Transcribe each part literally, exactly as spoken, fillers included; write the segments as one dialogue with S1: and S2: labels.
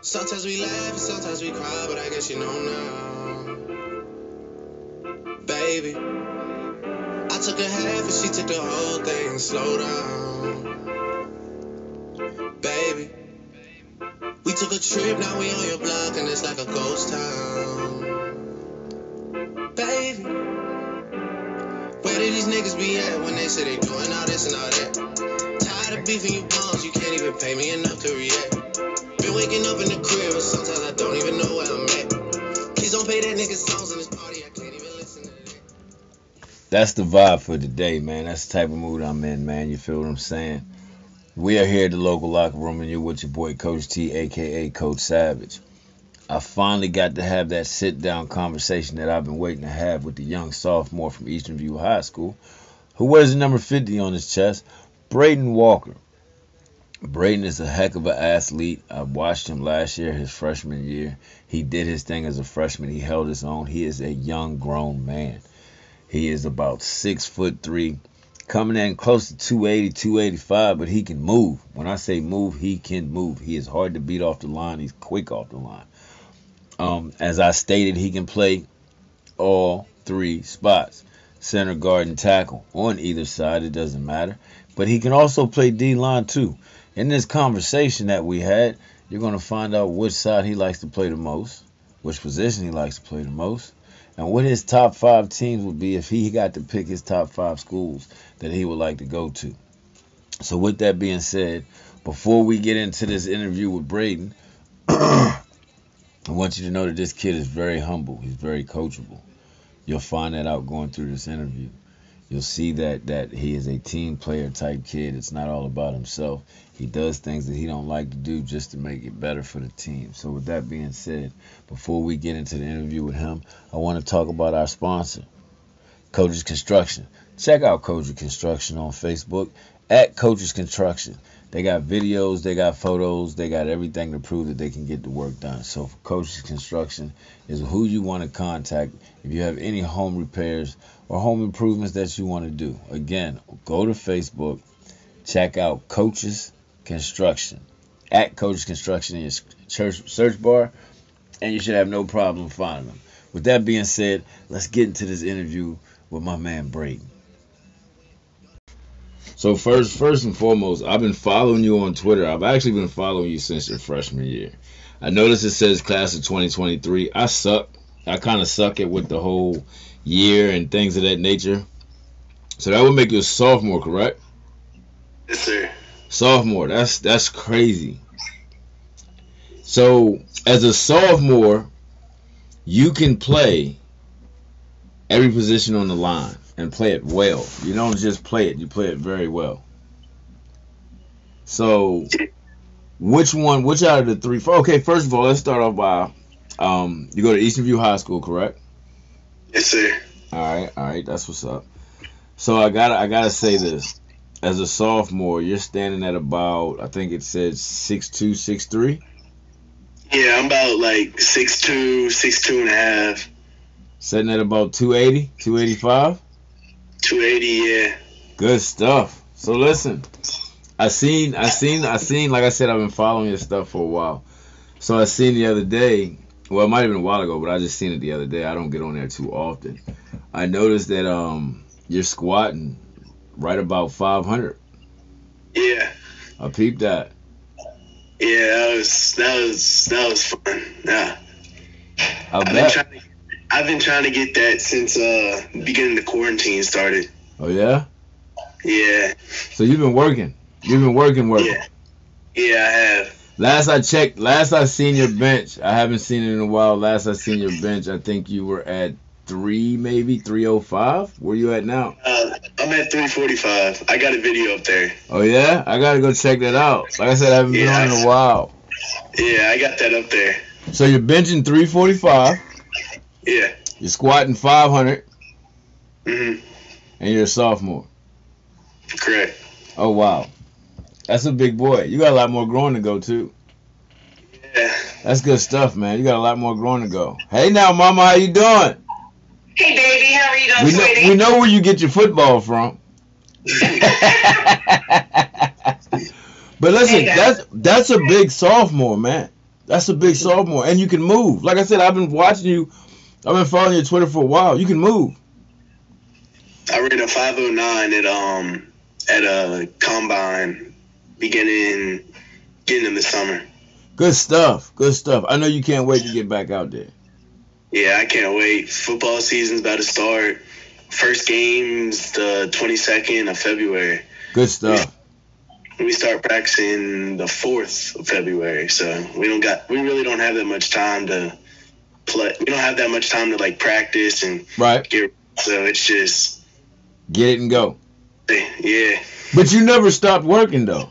S1: Sometimes we laugh and sometimes we cry, but I guess you know now. Baby, I took a half and she took the whole thing. Slow down. Baby, we took a trip, now we on your block and it's like a ghost town. Baby, where did these niggas be at when they say they doing all this and all that? Tired of beefing you bums, you can't even pay me enough to react. Been waking up in the crib and sometimes I don't even know where I'm at. Please don't play that nigga songs in this party, I can't even listen to that.
S2: That's the vibe for today, man. That's the type of mood I'm in, man. You feel what I'm saying? We are here at the local locker room, and you're with your boy Coach T, a k a. Coach Savage. I finally got to have that sit-down conversation that I've been waiting to have with the young sophomore from Eastern View High School who wears the number fifty on his chest, Braden Walker. Braden is a heck of an athlete. I watched him last year, his freshman year. He did his thing as a freshman. He held his own. He is a young, grown man. He is about six foot three, coming in close to two eighty, two eighty-five, but he can move. When I say move, he can move. He is hard to beat off the line. He's quick off the line. Um, as I stated, he can play all three spots. Center, guard, and tackle. On either side, it doesn't matter. But he can also play D-line too. In this conversation that we had, you're going to find out which side he likes to play the most, which position he likes to play the most, and what his top five teams would be if he got to pick his top five schools that he would like to go to. So with that being said, before we get into this interview with Braden, I want you to know that this kid is very humble. He's very coachable. You'll find that out going through this interview. You'll see that that he is a team player type kid. It's not all about himself. He does things that he don't like to do just to make it better for the team. So with that being said, before we get into the interview with him, I want to talk about our sponsor, Coaches Construction. Check out Coaches Construction on Facebook at Coaches Construction. They got videos, they got photos, they got everything to prove that they can get the work done. So for Coaches Construction is who you want to contact if you have any home repairs or home improvements that you want to do. Again, go to Facebook, check out Coaches Construction, at Coaches Construction in your search, search bar, and you should have no problem finding them. With that being said, let's get into this interview with my man Braden. So first, first and foremost, I've been following you on Twitter. I've actually been following you since your freshman year. I noticed it says class of twenty twenty-three. I suck. I kind of suck it with the whole year and things of that nature. So that would make you a sophomore, correct?
S3: Yes, sir.
S2: Sophomore. That's that's crazy. So as a sophomore, you can play every position on the line and play it well. You don't just play it, you play it very well. So, which one, which out of the three? Okay, first of all, let's start off by, um, you go to Eastern View High School, correct?
S3: Yes, sir.
S2: All right, all right, that's what's up. So I gotta, I gotta say this. As a sophomore, you're standing at about, I think it said six two, six three.
S3: Yeah, I'm about like six two, six two and a half.
S2: Sitting at about two eighty, two eighty-five.
S3: two eighty, yeah.
S2: Good stuff. So listen, I seen, I seen, I seen. Like I said, I've been following your stuff for a while. So I seen the other day. Well, it might have been a while ago, but I just seen it the other day. I don't get on there too often. I noticed that um you're squatting right about five hundred.
S3: Yeah.
S2: I peeped that.
S3: Yeah, that was that was that was fun. Yeah.
S2: I
S3: I've
S2: bet.
S3: been trying to, I've been trying to get that since uh beginning the quarantine started.
S2: Oh yeah.
S3: Yeah.
S2: So you've been working. You've been working, working.
S3: Yeah. Yeah, I have.
S2: Last I checked, last I seen your bench, I haven't seen it in a while. Last I seen your bench, I think you were at three, maybe three oh five. Where you at now?
S3: Uh, I'm at three forty-five. I got a video up there.
S2: Oh yeah, I gotta go check that out. Like I said, I haven't been
S3: Yeah,
S2: on in
S3: I-
S2: a while.
S3: Yeah, I got that up there.
S2: So you're benching three forty-five.
S3: Yeah.
S2: You're squatting five hundred,
S3: Mhm.
S2: and you're a sophomore.
S3: Correct.
S2: Oh wow, that's a big boy. You got a lot more growing to go too.
S3: Yeah.
S2: That's good stuff, man. You got a lot more growing to go. Hey now, mama, how you doing?
S4: Hey, baby, how are you doing,
S2: We know
S4: sweetie?
S2: we know where you get your football from. But listen,
S4: Hey, guys.
S2: that's that's a big sophomore, man. That's a big sophomore, and you can move. Like I said, I've been watching you. I've been following your Twitter for a while. You can move.
S3: I ran a five oh nine at um at a combine beginning getting in the summer.
S2: Good stuff. Good stuff. I know you can't wait to get back out there.
S3: Yeah, I can't wait. Football season's about to start. First game's the twenty-second of February.
S2: Good stuff.
S3: We start practicing the fourth of February, so we don't got we really don't have that much time to play. We don't have that much time to like practice and
S2: right.
S3: Get, so it's just
S2: get it and go.
S3: Yeah.
S2: But you never stopped working though.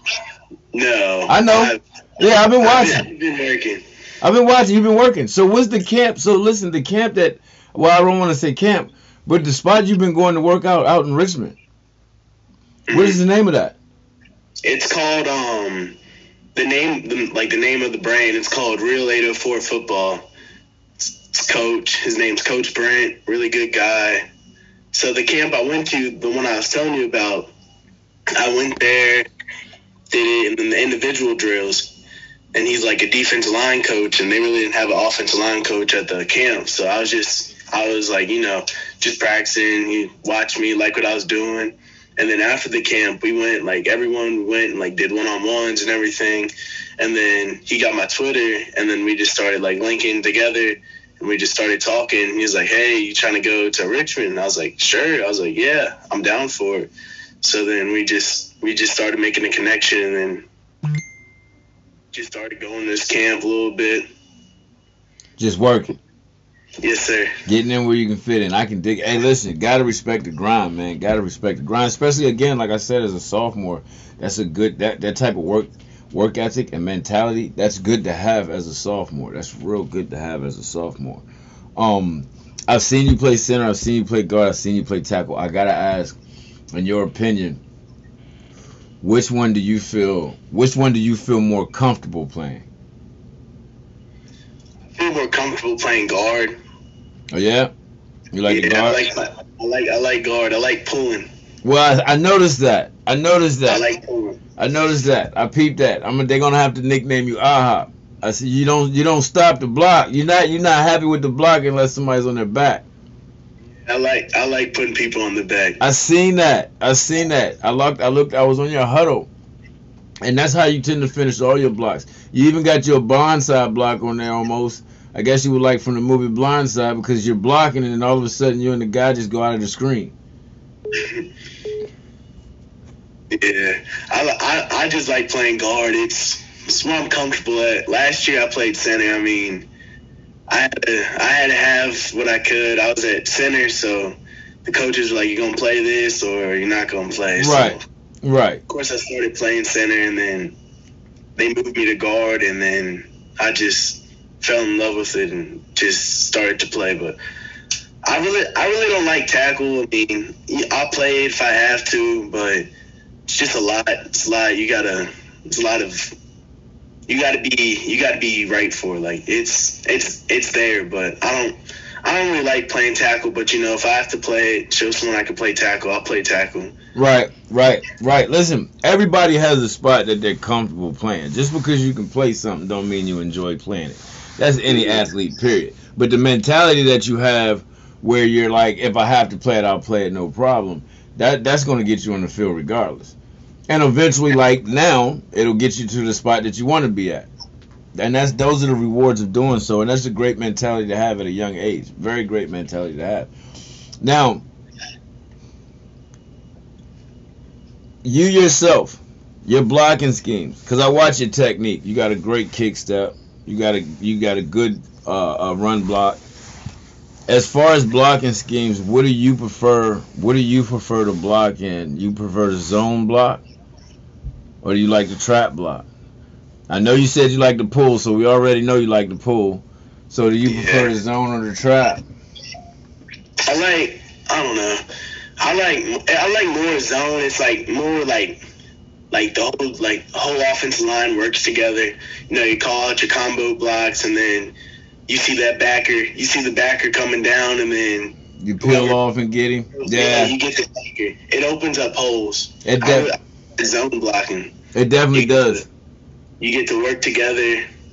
S3: No.
S2: I know. I've, yeah, I've been watching.
S3: I've been, I've been working.
S2: I've been watching. You've been working. So what's the camp? So listen, the camp that well, I don't want to say camp, but the spot you've been going to work out out in Richmond. Mm-hmm. What is the name of that?
S3: It's called um the name the, like the name of the brand. It's called Real eight oh four Football. It's, it's Coach. His name's Coach Brent. Really good guy. So the camp I went to, the one I was telling you about, I went there, did it in the individual drills, and he's like a defensive line coach, and they really didn't have an offensive line coach at the camp. So I was just I was like you know just practicing. He watched me, like what I was doing. And then after the camp, we went, like, everyone went and, like, did one-on-ones and everything. And then he got my Twitter, and then we just started, like, linking together, and we just started talking. He was like, hey, you trying to go to Richmond? And I was like, sure. I was like, yeah, I'm down for it. So then we just we just started making a connection, and then just started going to this camp a little bit.
S2: Just working.
S3: Yes, sir.
S2: Getting in where you can fit in. I can dig. Hey, listen, gotta respect the grind, man. Gotta respect the grind, especially again, like I said, as a sophomore. That's a good that that type of work work ethic and mentality. That's good to have as a sophomore. That's real good to have as a sophomore. Um, I've seen you play center. I've seen you play guard. I've seen you play tackle. I gotta ask, in your opinion, which one do you feel? Which one do you feel more comfortable playing?
S3: I feel more comfortable playing guard.
S2: Oh yeah, you like
S3: yeah,
S2: guard?
S3: I like I like I like guard. I like pulling.
S2: Well, I, I noticed that. I noticed that.
S3: I like pulling.
S2: I noticed that. I peeped that. I'm. They're gonna have to nickname you Aha. I said you don't. You don't stop the block. You're not. You're not happy with the block unless somebody's on their back.
S3: I like. I like putting people on the back.
S2: I seen that. I seen that. I looked. I looked. I was on your huddle, and that's how you tend to finish all your blocks. You even got your blindside block on there almost. I guess you would like from the movie Blindside because you're blocking and then all of a sudden you and the guy just go out of the screen.
S3: Yeah, I, I, I just like playing guard. It's, it's what I'm comfortable at. Last year I played center. I mean, I had to, I had to have what I could. I was at center, so the coaches were like, you're going to play this or you're not going to play.
S2: Right,
S3: so,
S2: right.
S3: Of course, I started playing center, and then they moved me to guard, and then I just fell in love with it and just started to play. But I really I really don't like tackle. I mean, I'll play it if I have to, but it's just a lot. It's a lot. You gotta. It's a lot of. You gotta be. You gotta be right for it. Like it's it's it's there, but I don't. I don't really like playing tackle. But you know, if I have to play it, show someone I can play tackle, I'll play tackle.
S2: Right, right, right. Listen, everybody has a spot that they're comfortable playing. Just because you can play something don't mean you enjoy playing it. That's any athlete, period. But the mentality that you have where you're like, if I have to play it, I'll play it, no problem. That That's going to get you on the field regardless. And eventually, like now, it'll get you to the spot that you want to be at. And that's those are the rewards of doing so. And that's a great mentality to have at a young age. Very great mentality to have. Now, you yourself, your blocking schemes, because I watch your technique. You got a great kick step. You got a you got a good uh, uh, run block. As far as blocking schemes, what do you prefer? What do you prefer to block in? You prefer the zone block, or do you like the trap block? I know you said you like the pull, so we already know you like the pull. So do you prefer
S3: Yeah.
S2: the zone or the trap?
S3: I like. I don't know. I like. I like more zone. It's like more like. Like the whole like whole offensive line works together. You know, you call out your combo blocks, and then you see that backer. You see the backer coming down, and then
S2: You peel
S3: whoever-
S2: off and get him.
S3: yeah,
S2: Yeah,
S3: you get the backer. It opens up holes.
S2: it
S3: I,
S2: def-
S3: I, zone blocking.
S2: it definitely
S3: You get
S2: does.
S3: to- You get to work together.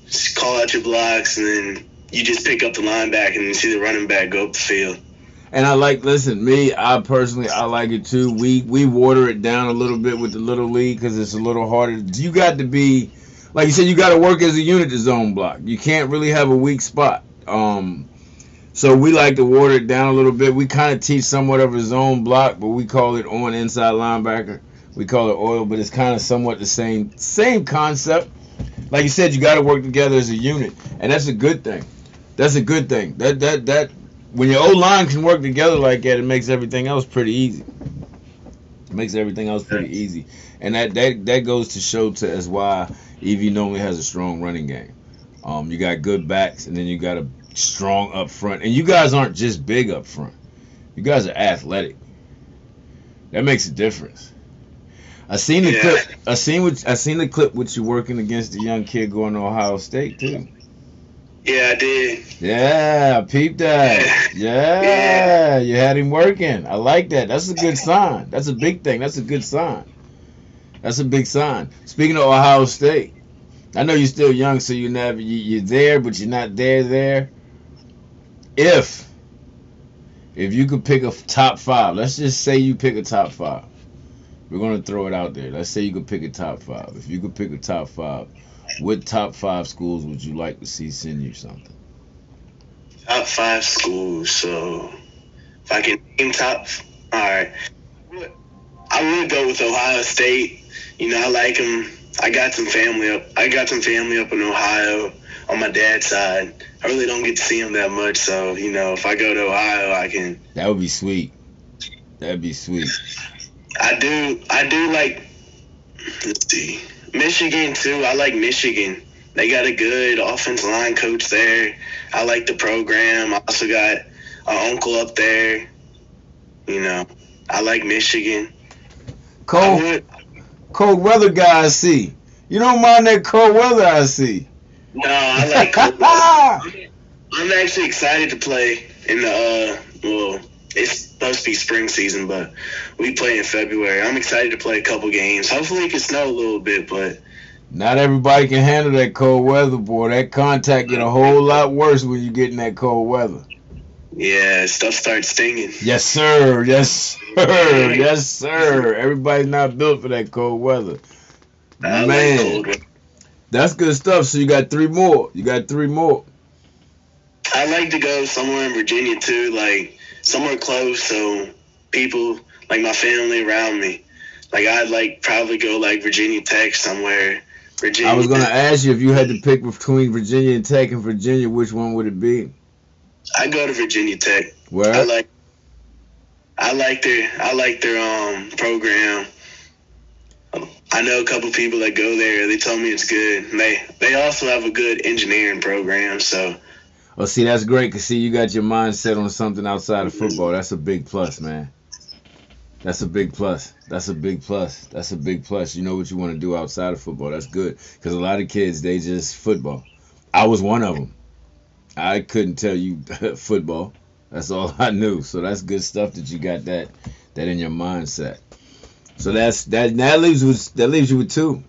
S3: just call out your blocks, and then you just pick up the linebacker and you see the running back go up the field.
S2: And I like, listen, me, I personally, I like it too. We we water it down a little bit with the little league because it's a little harder. You got to be, like you said, you got to work as a unit to zone block. You can't really have a weak spot. Um, so we like to water it down a little bit. We kind of teach somewhat of a zone block, but we call it on inside linebacker. We call it oil, but it's kind of somewhat the same same concept. Like you said, you got to work together as a unit, and that's a good thing. That's a good thing. That that that. When your O-line can work together like that, it makes everything else pretty easy. It makes everything else pretty easy. And that, that, that goes to show to as why E V normally has a strong running game. Um, you got good backs, and then you got a strong up front. And you guys aren't just big up front. You guys are athletic. That makes a difference. I seen the
S3: Yeah.
S2: clip. I seen what I seen the clip with you working against the young kid going to Ohio State too.
S3: Yeah, I did.
S2: Yeah, peep that. Yeah,
S3: Yeah.
S2: you had him working. I like that. That's a good sign. That's a big thing. That's a good sign. That's a big sign. Speaking of Ohio State, I know you're still young, so you never you, you're there, but you're not there. There. If if you could pick a top five, let's just say you pick a top five. We're gonna throw it out there. Let's say you could pick a top five. If you could pick a top five. What top five schools would you like to see send you something?
S3: Top five schools. So if I can name top, all right. I would go with Ohio State. You know, I like them. I got some family up. I got some family up in Ohio on my dad's side. I really don't get to see them that much. So you know, if I go to Ohio, I can.
S2: That would be sweet. That'd be sweet.
S3: I do. I do like. Let's see. Michigan, too. I like Michigan. They got a good offensive line coach there. I like the program. I also got an uncle up there. You know, I like Michigan.
S2: Cold,
S3: I would,
S2: cold weather guy I see. You don't mind that cold weather I see.
S3: no, I like cold weather. I'm actually excited to play in the, uh, well, it's supposed to be spring season, but we play in February. I'm excited to play a couple games. Hopefully it can snow a little bit, but
S2: Not everybody can handle that cold weather, boy. That contact get a whole lot worse when you get in that cold weather.
S3: yeah, stuff starts stinging.
S2: Yes, sir. Yes, sir. Yes, sir. Everybody's not built for that cold weather.
S3: I like
S2: Man,
S3: cold weather.
S2: that's good stuff. So you got three more. You got three more.
S3: I like to go somewhere in Virginia too, like somewhere close, so people like my family around me. Like I'd like probably go like Virginia Tech somewhere. Virginia.
S2: I was gonna ask you if you had to pick between Virginia and Tech and Virginia, which one would it be?
S3: I go to Virginia Tech.
S2: Where?
S3: I like. I like their. I like their um program. I know a couple people that go there. They told me it's good. And they they also have a good engineering program. So.
S2: Oh, see, that's great. Cause see, you got your mind set on something outside of football. That's a big plus, man. That's a big plus. That's a big plus. That's a big plus. You know what you want to do outside of football. That's good. Because a lot of kids, they just football. I was one of them. I couldn't tell you football. That's all I knew. So that's good stuff that you got that that in your mindset. So that's that. That leaves with that leaves you with two.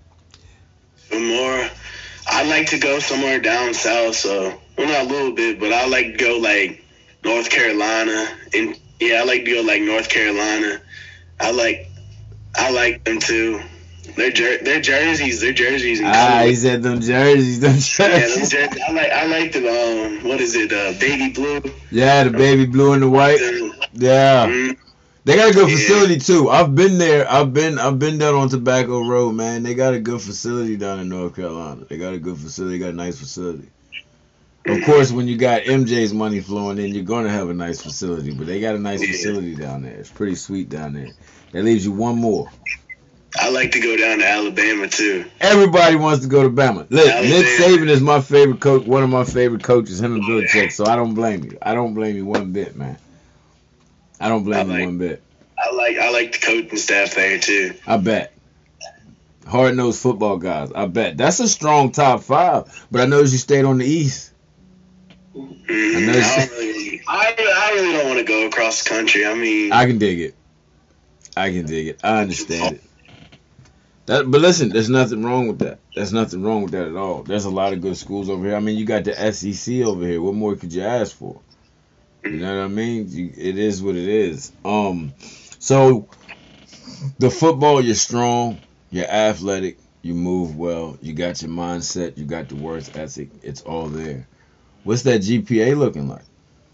S3: More, I like to go somewhere down south. So well, not a little bit, but I like to go like North Carolina and. Yeah, I like to go like North Carolina. I like, I like them too. Their jer- their jerseys, their jerseys. And
S2: Ah,
S3: colors.
S2: he said them jerseys, them jerseys.
S3: Yeah, them jerseys. I like, I like the um, what is it, uh, baby blue.
S2: Yeah, the baby blue and the white. Yeah,
S3: Mm,
S2: they got a good
S3: Yeah.
S2: facility too. I've been there. I've been I've been down on Tobacco Road, man. They got a good facility down in North Carolina. They got a good facility. They got a nice facility. Of course, when you got M J's money flowing in, you're gonna have a nice facility. But they got a nice
S3: Yeah.
S2: facility down there. It's pretty sweet down there. That leaves you one more.
S3: I like to go down to Alabama too.
S2: Everybody wants to go to Bama. Look,
S3: Alabama.
S2: Nick Saban is my favorite coach. One of my favorite coaches, him and Belichick. So I don't blame you. I don't blame you one bit, man. I don't blame
S3: I like-
S2: you one bit.
S3: I like, I like the coaching staff there too.
S2: I bet. Hard-nosed football guys. I bet. That's a strong top five. But I noticed you stayed on the East.
S3: Mm,
S2: I
S3: I,
S2: know
S3: don't really, I, I really don't want to go across the country. I mean,
S2: I can dig it. I can dig it. I understand it. That, but listen, there's nothing wrong with that. There's nothing wrong with that at all. There's a lot of good schools over here. I mean, you got the S E C over here. What more could you ask for? You know what I mean? You, it is what it is. Um, so the football, you're strong, you're athletic, you move well, you got your mindset, you got the work ethic. It's all there. What's that G P A looking like?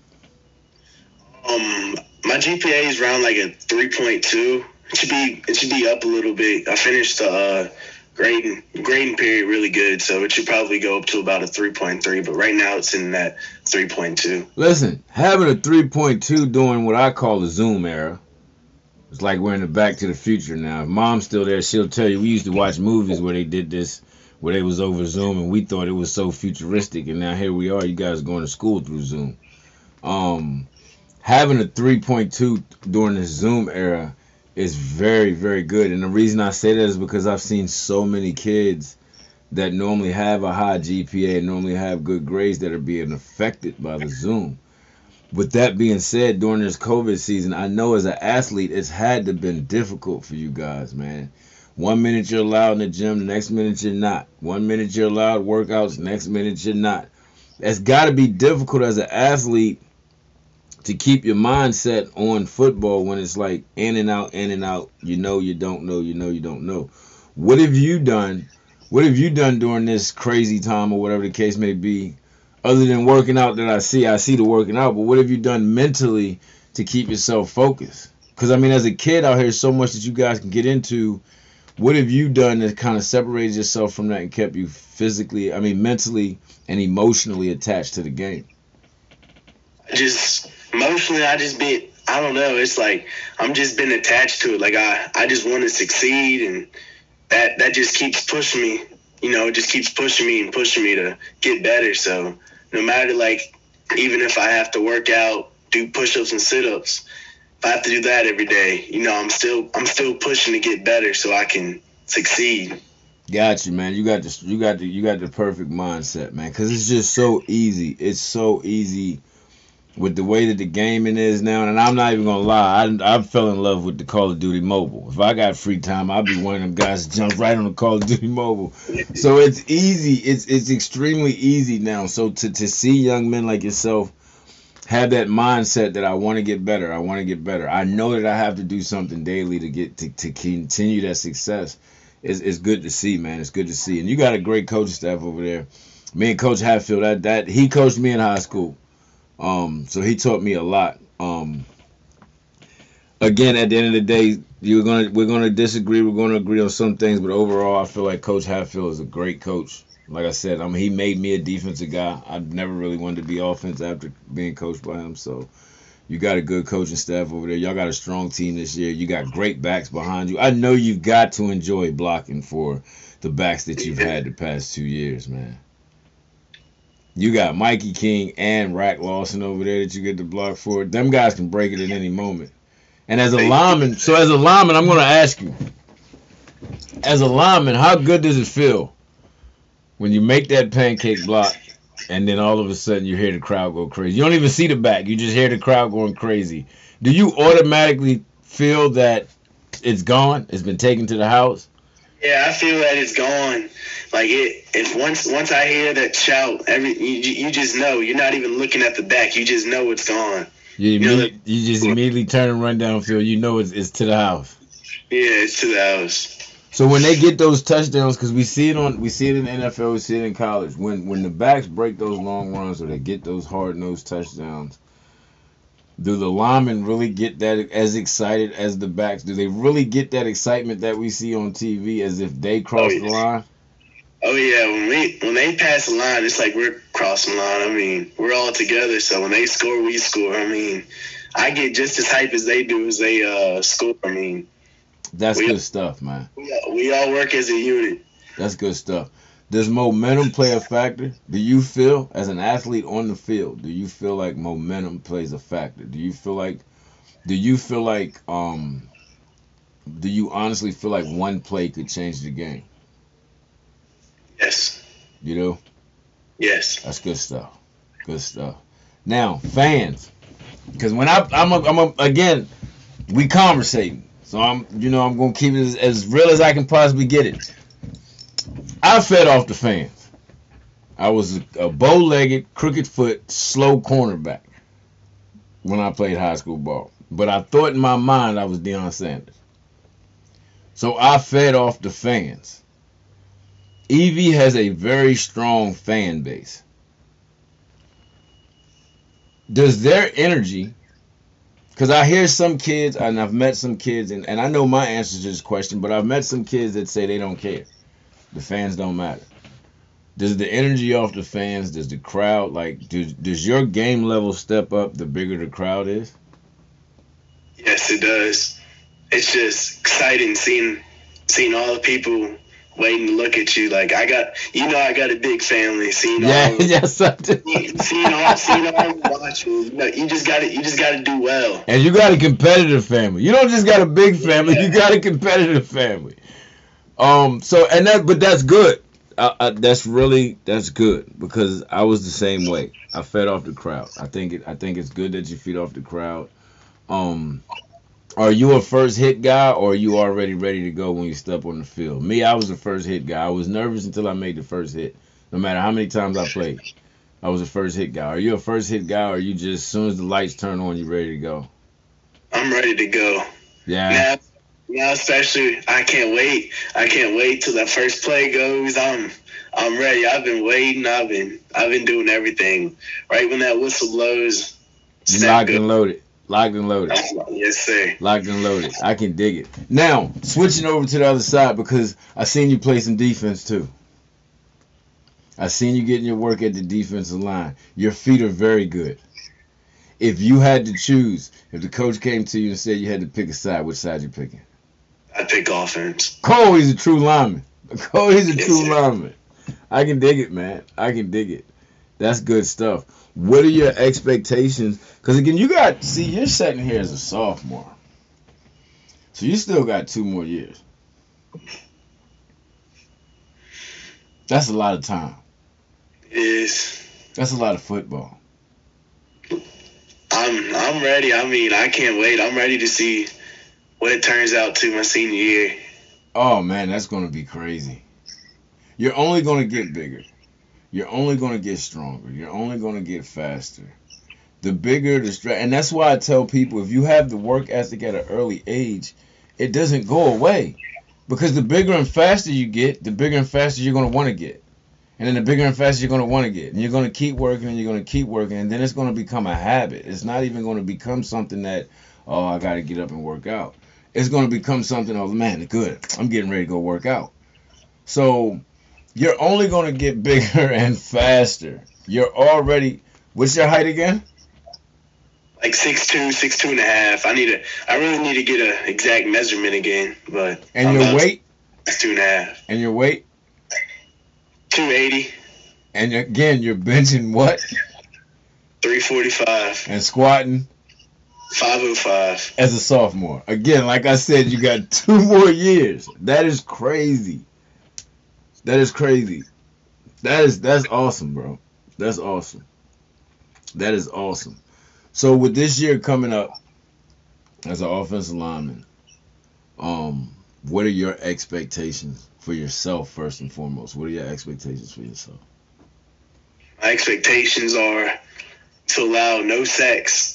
S3: Um, my G P A is around like a three point two. It should be it should be up a little bit. I finished the uh, grading grading period really good, so it should probably go up to about a three point three. But right now it's in that three point two.
S2: Listen, having a three point two during what I call the Zoom era, it's like we're in the Back to the Future now. If Mom's still there, she'll tell you we used to watch movies where they did this, where they was over Zoom, and we thought it was so futuristic, and now here we are. You guys going to school through Zoom. Um, having a three point two during the Zoom era is very, very good. And the reason I say that is because I've seen so many kids that normally have a high G P A and normally have good grades that are being affected by the Zoom. With that being said, during this COVID season, I know as an athlete, it's had to been difficult for you guys, man. One minute you're allowed in the gym, the next minute you're not. One minute you're allowed workouts, next minute you're not. It's got to be difficult as an athlete to keep your mindset on football when it's like in and out, in and out. You know you don't know, you know you don't know. What have you done? What have you done during this crazy time or whatever the case may be, other than working out that I see? I see the working out, but what have you done mentally to keep yourself focused? Because, I mean, as a kid out here, so much that you guys can get into. What have you done that kind of separated yourself from that and kept you physically, I mean, mentally and emotionally attached to the game?
S3: Just emotionally, I just been, I don't know. It's like I'm just been attached to it. Like I, I just want to succeed, and that that just keeps pushing me. You know, it just keeps pushing me and pushing me to get better. So no matter, like, even if I have to work out, do push-ups and sit-ups, if I have to do that every day, you know, I'm still I'm still pushing to get better so I can succeed.
S2: Got you, man. You got the you got the you got the perfect mindset, man. Because it's just so easy. It's so easy. With the way that the gaming is now, and I'm not even gonna lie, I, I fell in love with the Call of Duty Mobile. If I got free time, I'd be one of them guys to jump right on the Call of Duty Mobile. So it's easy, it's it's extremely easy now. So to, to see young men like yourself have that mindset that I want to get better, I want to get better. I know that I have to do something daily to get to, to continue that success. It's, it's good to see, man. It's good to see, and you got a great coaching staff over there. Me and Coach Hatfield, that that he coached me in high school. Um, so he taught me a lot. Um, again, at the end of the day, you're gonna we're gonna disagree. We're gonna agree on some things, but overall, I feel like Coach Hatfield is a great coach. Like I said, I mean, he made me a defensive guy. I never really wanted to be offense after being coached by him. So you got a good coaching staff over there. Y'all got a strong team this year. You got great backs behind you. I know you've got to enjoy blocking for the backs that you've had the past two years, man. You got Mikey King and Rack Lawson over there that you get to block for. Them guys can break it at any moment. And as a lineman, so as a lineman, I'm going to ask you, as a lineman, how good does it feel when you make that pancake block and then all of a sudden you hear the crowd go crazy? You don't even see the back. You just hear the crowd going crazy. Do you automatically feel that it's gone? It's been taken to the house?
S3: Yeah, I feel that it's gone. Like it, if once once I hear that shout, every you, you just know. You're not even looking at the back. You just know it's gone.
S2: You,
S3: you, know that,
S2: you just immediately turn and run downfield. You know it's, it's to the house.
S3: Yeah, it's to the house.
S2: So when they get those touchdowns, because we see it on, we see it in the N F L, we see it in college. When when the backs break those long runs or they get those hard nosed touchdowns, do the linemen really get that as excited as the backs? Do they really get that excitement that we see on T V as if they cross oh, yeah. the line?
S3: Oh yeah, when we when they pass the line, it's like we're crossing the line. I mean, we're all together. So when they score, we score. I mean, I get just as hype as they do as they uh, score. I mean,
S2: that's
S3: we,
S2: good stuff, man.
S3: We all, we all work as a unit.
S2: That's good stuff. Does momentum play a factor? Do you feel, as an athlete on the field, do you feel like momentum plays a factor? Do you feel like, do you feel like, um, do you honestly feel like one play could change the game?
S3: Yes.
S2: You do?
S3: Yes.
S2: That's good stuff. Good stuff. Now, fans, because when I, I'm, a, I'm a, again, we conversating. So I'm, you know, I'm gonna keep it as, as real as I can possibly get it. I fed off the fans. I was a, a bow-legged, crooked foot, slow cornerback when I played high school ball. But I thought in my mind I was Deion Sanders. So I fed off the fans. Evie has a very strong fan base. Does their energy, because I hear some kids, and I've met some kids, and, and I know my answer to this question, but I've met some kids that say they don't care. The fans don't matter. Does the energy off the fans, does the crowd, like, does, does your game level step up the bigger the crowd is?
S3: Yes, it does. It's just exciting seeing seeing all the people waiting to look at you. Like, I got, you know, I got a big family. Seeing
S2: yeah,
S3: all,
S2: yes, I do.
S3: Seeing all, seeing all watching. You know, you just got to, you just got to do well.
S2: And you got a competitive family. You don't just got a big family. Yeah. You got a competitive family. Um. So and that, but that's good. I, I, that's really that's good because I was the same way. I fed off the crowd. I think it. I think it's good that you feed off the crowd. Um. Are you a first hit guy, or are you already ready to go when you step on the field? Me, I was a first hit guy. I was nervous until I made the first hit. No matter how many times I played, I was a first hit guy. Are you a first hit guy, or are you just as soon as the lights turn on, you ready to go?
S3: I'm ready to go.
S2: Yeah.
S3: Now, now especially, I can't wait. I can't wait till that first play goes. I'm, I'm ready. I've been waiting. I've been, I've been doing everything. Right when that whistle blows,
S2: you locked and loaded. Locked and loaded.
S3: Yes, sir.
S2: Locked and loaded. I can dig it. Now, switching over to the other side because I seen you play some defense too. I seen you getting your work at the defensive line. Your feet are very good. If you had to choose, if the coach came to you and said you had to pick a side, which side you picking?
S3: I pick offense.
S2: Cole, he's a true lineman. Cole, he's a
S3: yes,
S2: true
S3: sir.
S2: lineman. I can dig it, man. I can dig it. That's good stuff. What are your expectations? Because, again, you got, see, you're sitting here as a sophomore. So you still got two more years. That's a lot of time.
S3: It is.
S2: That's a lot of football.
S3: I'm I'm ready. I mean, I can't wait. I'm ready to see what it turns out to my senior year.
S2: Oh, man, that's going to be crazy. You're only going to get bigger. You're only going to get stronger. You're only going to get faster. The bigger the strength. And that's why I tell people, if you have the work ethic at an early age, it doesn't go away. Because the bigger and faster you get, the bigger and faster you're going to want to get. And then the bigger and faster you're going to want to get. And you're going to keep working and you're going to keep working. And then it's going to become a habit. It's not even going to become something that, oh, I got to get up and work out. It's going to become something, oh, man, good. I'm getting ready to go work out. So you're only going to get bigger and faster. You're already, what's your height again?
S3: Like six two, six two and a half. I need to. I really need to get an exact measurement again. But
S2: and
S3: I'm
S2: your weight?
S3: Six two and a half.
S2: And your weight?
S3: Two eighty.
S2: And again, you're benching what?
S3: Three forty five.
S2: And squatting?
S3: Five oh five.
S2: As a sophomore. Again, like I said, you got two more years. That is crazy. That is crazy. That is that's awesome, bro. That's awesome. That is awesome. So with this year coming up as an offensive lineman, um, what are your expectations for yourself first and foremost? What are your expectations for yourself?
S3: My expectations are to allow no sacks.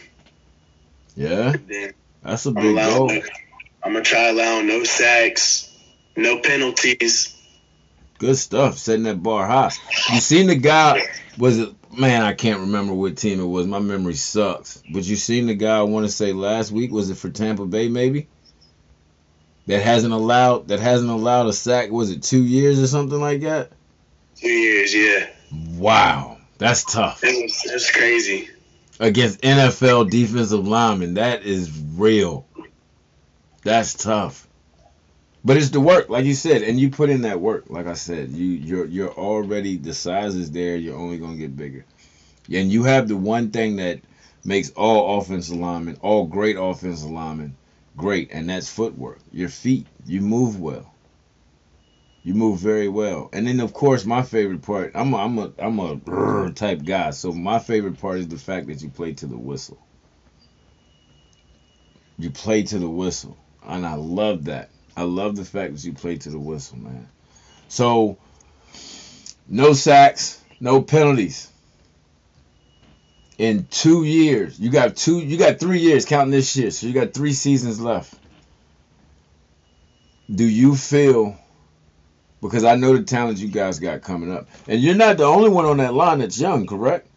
S2: Yeah,
S3: Then
S2: that's a
S3: I'm
S2: big
S3: allowing
S2: goal.
S3: no- I'm gonna try allowing no sacks, no penalties.
S2: Good stuff. Setting that bar high. You seen the guy? Was it? Man, I can't remember what team it was. My memory sucks. But you seen the guy? I want to say last week. Was it for Tampa Bay? Maybe. That hasn't allowed. That hasn't allowed a sack. Was it two years or something like that?
S3: Two years, yeah.
S2: Wow, that's tough.
S3: It was, it was crazy.
S2: Against N F L defensive linemen, that is real. That's tough. But it's the work, like you said, and you put in that work. Like I said, you you're you're already, the size is there. You're only gonna get bigger, and you have the one thing that makes all offensive linemen, all great offensive linemen, great, and that's footwork. Your feet. You move well. You move very well. And then, of course, my favorite part, I'm a, I'm a, I'm a brrr type guy, so my favorite part is the fact that you play to the whistle. You play to the whistle. And I love that. I love the fact that you play to the whistle, man. So, no sacks, no penalties. In two years, you got two, you got three years counting this year, so you got three seasons left. Do you feel, because I know the talent you guys got coming up, and you're not the only one on that line that's young, correct?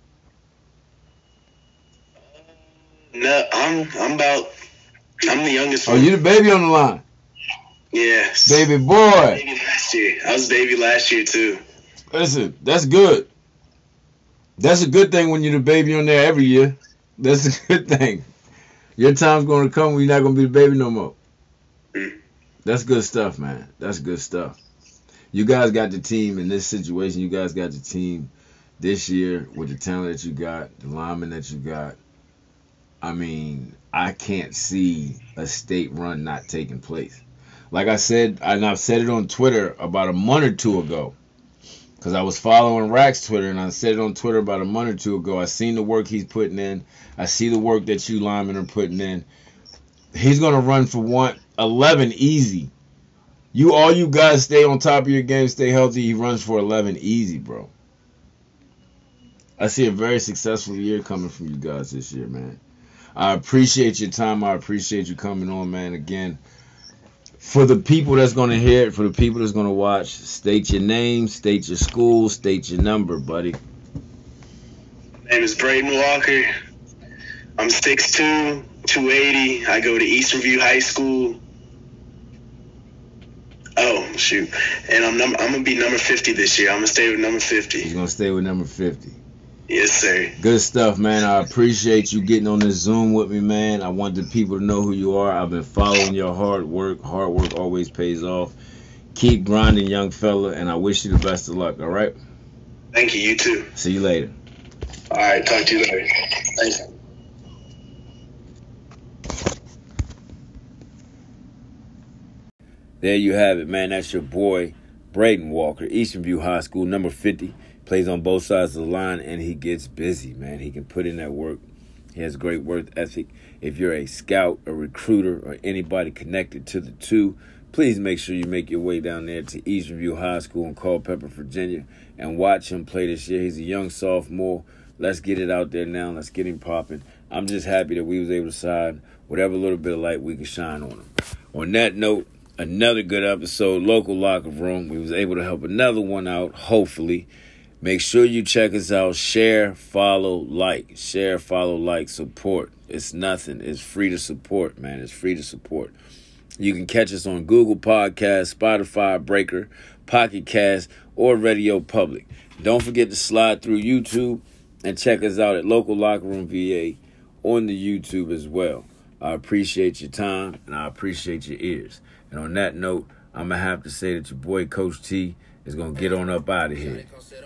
S3: No, I'm I'm about I'm the youngest
S2: Oh,
S3: one.
S2: you the baby on the line?
S3: Yes.
S2: Baby boy.
S3: Baby last year. I was baby last year too.
S2: Listen, that's good. That's a good thing when you're the baby on there every year. That's a good thing. Your time's going to come when you're not going to be the baby no more.
S3: Mm.
S2: That's good stuff, man. That's good stuff. You guys got the team in this situation. You guys got the team this year with the talent that you got, the linemen that you got. I mean, I can't see a state run not taking place. Like I said, and I've said it on Twitter about a month or two ago, because I was following Rack's Twitter, and I said it on Twitter about a month or two ago. I seen the work he's putting in. I see the work that you linemen are putting in. He's going to run for one eleven easy. You, all you guys stay on top of your game, stay healthy. He runs for eleven easy, bro. I see a very successful year coming from you guys this year, man. I appreciate your time. I appreciate you coming on, man. Again, for the people that's going to hear it, for the people that's going to watch, state your name, state your school, state your number, buddy.
S3: My name is Braden Walker. I'm six two, two eighty. I go to Eastern View High School. Oh, shoot. And I'm num- I'm going to be number fifty this year. I'm going to stay with number fifty.
S2: He's going to stay with number fifty.
S3: Yes, sir.
S2: Good stuff, man. I appreciate you getting on this Zoom with me, man. I want the people to know who you are. I've been following your hard work. Hard work always pays off. Keep grinding, young fella, and I wish you the best of luck, all right?
S3: Thank you. You too.
S2: See you later.
S3: All right. Talk to you later. Thanks.
S2: There you have it, man. That's your boy, Braden Walker, Eastern View High School, number fifty. Plays on both sides of the line, and he gets busy, man. He can put in that work. He has great work ethic. If you're a scout, a recruiter, or anybody connected to the two, please make sure you make your way down there to Eastern View High School in Culpeper, Virginia, and watch him play this year. He's a young sophomore. Let's get it out there now. Let's get him popping. I'm just happy that we was able to shine whatever little bit of light we could shine on him. On that note, another good episode, Local Locker Room. We was able to help another one out, hopefully. Make sure you check us out. Share, follow, like. Share, follow, like, support. It's nothing. It's free to support, man. It's free to support. You can catch us on Google Podcasts, Spotify, Breaker, Pocket Cast, or Radio Public. Don't forget to slide through YouTube and check us out at Local Locker Room V A on the YouTube as well. I appreciate your time, and I appreciate your ears. And on that note, I'm going to have to say that your boy, Coach T, is going to get on up out of here.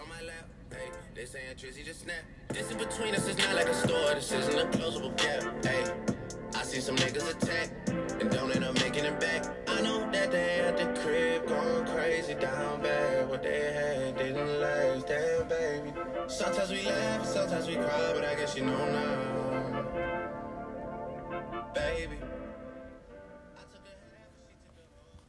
S1: This in between us is not like a store, this isn't a closable gap. Hey, I see some niggas attack and don't end up making it back. I know that they at the crib going crazy down bad. What they had didn't last, damn baby. Sometimes we laugh, sometimes we cry, but I guess you know now.